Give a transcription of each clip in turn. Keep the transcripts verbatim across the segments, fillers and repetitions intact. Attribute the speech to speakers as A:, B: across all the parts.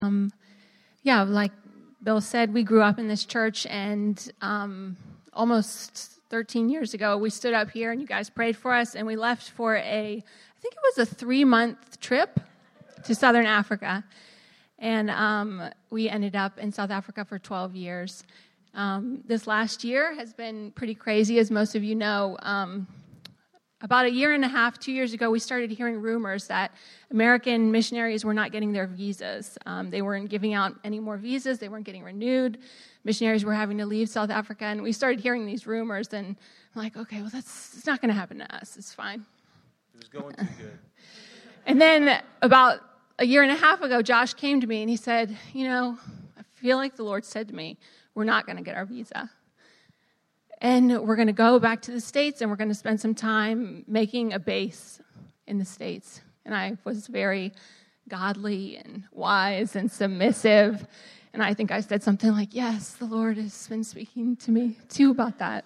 A: Um, yeah, like Bill said, we grew up in this church, and um, almost thirteen years ago, we stood up here, and you guys prayed for us, and we left for a, I think it was a three-month trip to Southern Africa, and um, we ended up in South Africa for twelve years. Um, this last year has been pretty crazy, as most of you know. Um, About a year and a half, two years ago, we started hearing rumors that American missionaries were not getting their visas. Um, they weren't giving out any more visas. They weren't getting renewed. Missionaries were having to leave South Africa, and we started hearing these rumors, and I'm like, okay, well, that's it's not going to happen to us. It's fine.
B: It was going too good.
A: And then about a year and a half ago, Josh came to me, and he said, you know, I feel like the Lord said to me, we're not going to get our visa. And we're going to go back to the States, and we're going to spend some time making a base in the States. And I was very godly and wise and submissive. And I think I said something like, yes, the Lord has been speaking to me too about that.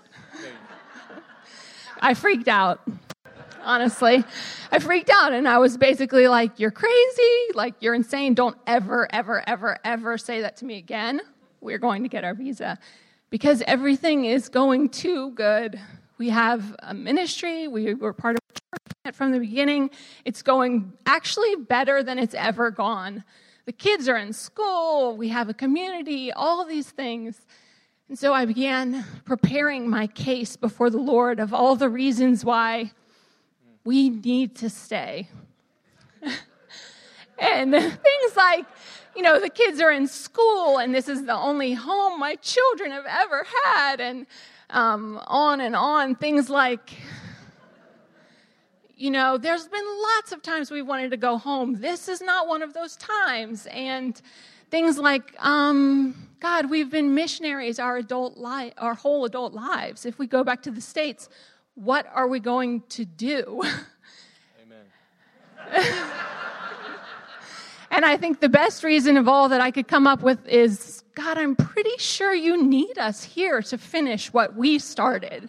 A: I freaked out, honestly. I freaked out, and I was basically like, you're crazy, like, you're insane. Don't ever, ever, ever, ever say that to me again. We're going to get our visa. Because everything is going too good. We have a ministry. We were part of a church from the beginning. It's going actually better than it's ever gone. The kids are in school. We have a community, all of these things. And so I began preparing my case before the Lord of all the reasons why we need to stay. And things like, you know, the kids are in school, and this is the only home my children have ever had, and um, on and on. Things like, you know, there's been lots of times we wanted to go home. This is not one of those times. And things like, um, God, we've been missionaries our adult li- our whole adult lives. If we go back to the States, what are we going to do?
B: Amen.
A: And I think the best reason of all that I could come up with is, God, I'm pretty sure you need us here to finish what we started.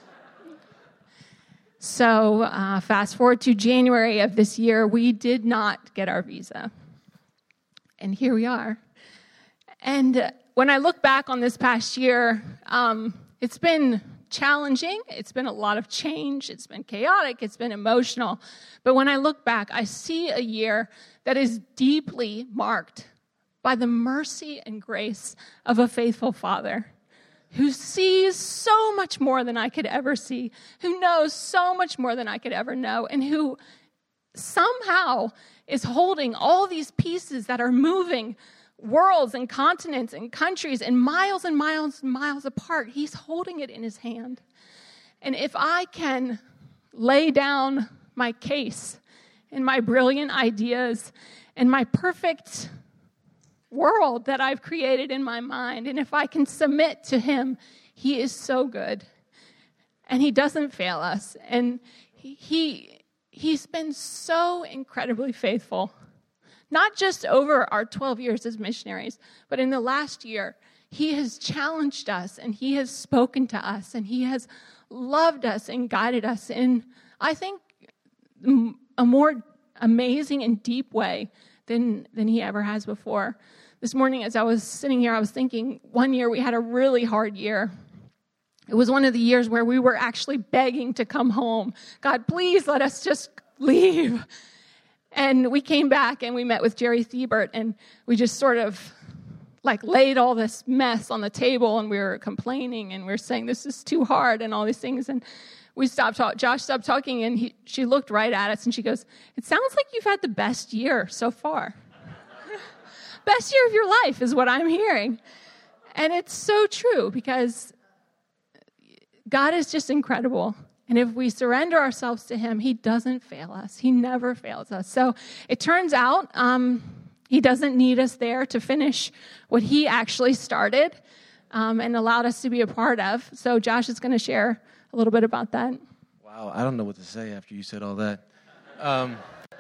A: So uh, fast forward to January of this year, we did not get our visa. And here we are. And uh, when I look back on this past year, um, it's been challenging. It's been a lot of change. It's been chaotic. It's been emotional. But when I look back, I see a year that is deeply marked by the mercy and grace of a faithful Father who sees so much more than I could ever see, who knows so much more than I could ever know, and who somehow is holding all these pieces that are moving worlds and continents and countries and miles and miles and miles apart. He's holding it in his hand. And if I can lay down my case and my brilliant ideas and my perfect world that I've created in my mind, and if I can submit to him, he is so good. And he doesn't fail us. And he, he he's been so incredibly faithful. Not just over our twelve years as missionaries, but in the last year, he has challenged us, and he has spoken to us, and he has loved us and guided us in, I think, a more amazing and deep way than, than he ever has before. This morning, as I was sitting here, I was thinking, one year we had a really hard year. It was one of the years where we were actually begging to come home. God, please let us just leave. And we came back and we met with Jerry Thiebert, and we just sort of like laid all this mess on the table, and we were complaining, and we were saying this is too hard and all these things. And we stopped talking. Josh stopped talking, and he, she looked right at us, and she goes, "It sounds like you've had the best year so far." Best year of your life is what I'm hearing. And it's so true, because God is just incredible. And if we surrender ourselves to him, he doesn't fail us. He never fails us. So it turns out um, he doesn't need us there to finish what he actually started um, and allowed us to be a part of. So Josh is going to share a little bit about that.
B: Wow, I don't know what to say after you said all that. Um,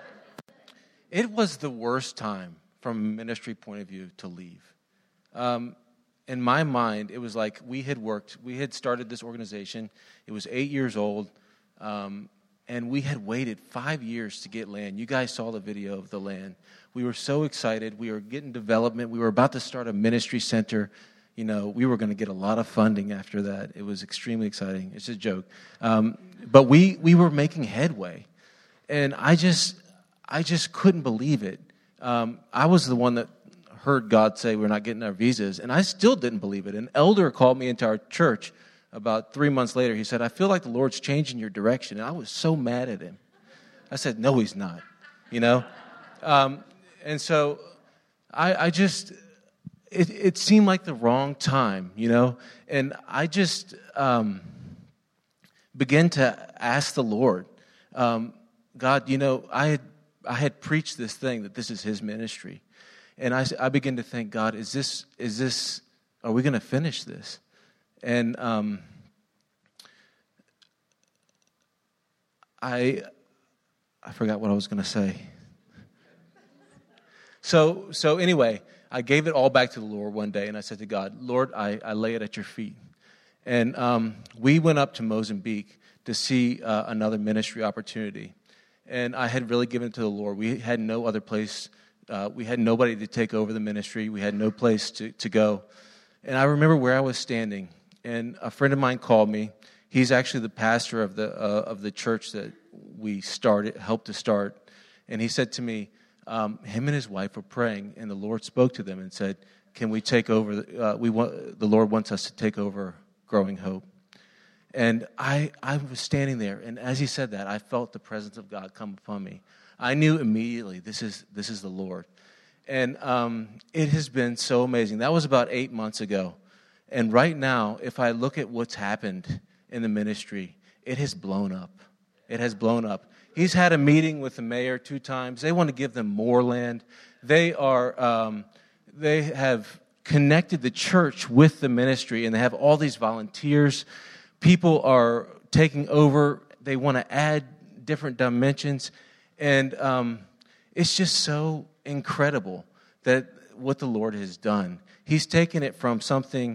B: it was the worst time from a ministry point of view to leave. Um, in my mind, it was like we had worked, we had started this organization. It was eight years old, um, and we had waited five years to get land. You guys saw the video of the land. We were so excited. We were getting development. We were about to start a ministry center. You know, we were going to get a lot of funding after that. It was extremely exciting. It's a joke. Um, but we we were making headway. And I just I just couldn't believe it. Um, I was the one that heard God say we're not getting our visas, and I still didn't believe it. An elder called me into our church about three months later. He said, I feel like the Lord's changing your direction. And I was so mad at him. I said, no, he's not, you know. Um, and so I, I just... It, it seemed like the wrong time, you know, and I just um, began to ask the Lord, um, God, you know, I had I had preached this thing that this is His ministry, and I, I began to think, God, is this is this? Are we going to finish this? And um, I I forgot what I was going to say. So so anyway. I gave it all back to the Lord one day, and I said to God, Lord, I, I lay it at your feet. And um, we went up to Mozambique to see uh, another ministry opportunity. And I had really given it to the Lord. We had no other place. Uh, we had nobody to take over the ministry. We had no place to, to go. And I remember where I was standing, and a friend of mine called me. He's actually the pastor of the uh, of the church that we started, helped to start. And he said to me, Um, him and his wife were praying, and the Lord spoke to them and said, "Can we take over? Uh, we want the Lord wants us to take over Growing Hope." And I, I was standing there, and as he said that, I felt the presence of God come upon me. I knew immediately this is this is the Lord, and um, it has been so amazing. That was about eight months ago, and right now, if I look at what's happened in the ministry, it has blown up. It has blown up. He's had a meeting with the mayor two times. They want to give them more land. They are, um, they have connected the church with the ministry, and they have all these volunteers. People are taking over. They want to add different dimensions, and um, it's just so incredible that what the Lord has done. He's taken it from something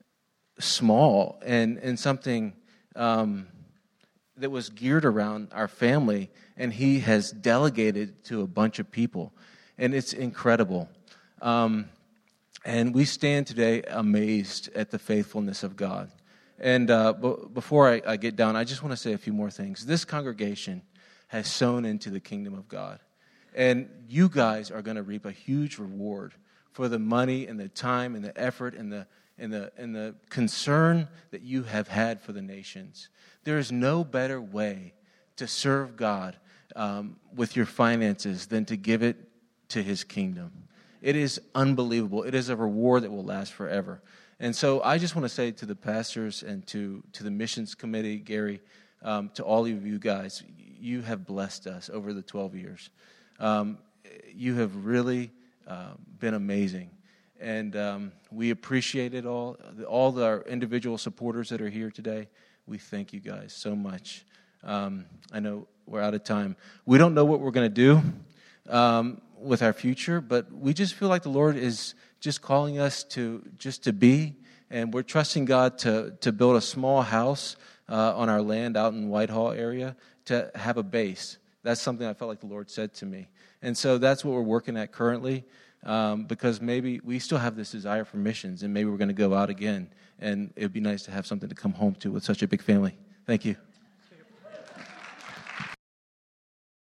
B: small and and something. Um, that was geared around our family, and He has delegated to a bunch of people, and it's incredible. Um, and we stand today amazed at the faithfulness of God. And uh, b- before I, I get down, I just want to say a few more things. This congregation has sown into the kingdom of God, and you guys are going to reap a huge reward for the money and the time and the effort and the and the and the concern that you have had for the nations. There is no better way to serve God um, with your finances than to give it to His kingdom. It is unbelievable. It is a reward that will last forever. And so I just want to say to the pastors and to, to the missions committee, Gary, um, to all of you guys, you have blessed us over the twelve years. Um, you have really uh, been amazing. And um, we appreciate it all. All the, our individual supporters that are here today, we thank you guys so much. Um, I know we're out of time. We don't know what we're going to do um, with our future, but we just feel like the Lord is just calling us to just to be, and we're trusting God to to build a small house uh, on our land out in Whitehall area to have a base. That's something I felt like the Lord said to me, and so that's what we're working at currently. Um, because maybe we still have this desire for missions, and maybe we're going to go out again, and it would be nice to have something to come home to with such a big family. Thank you.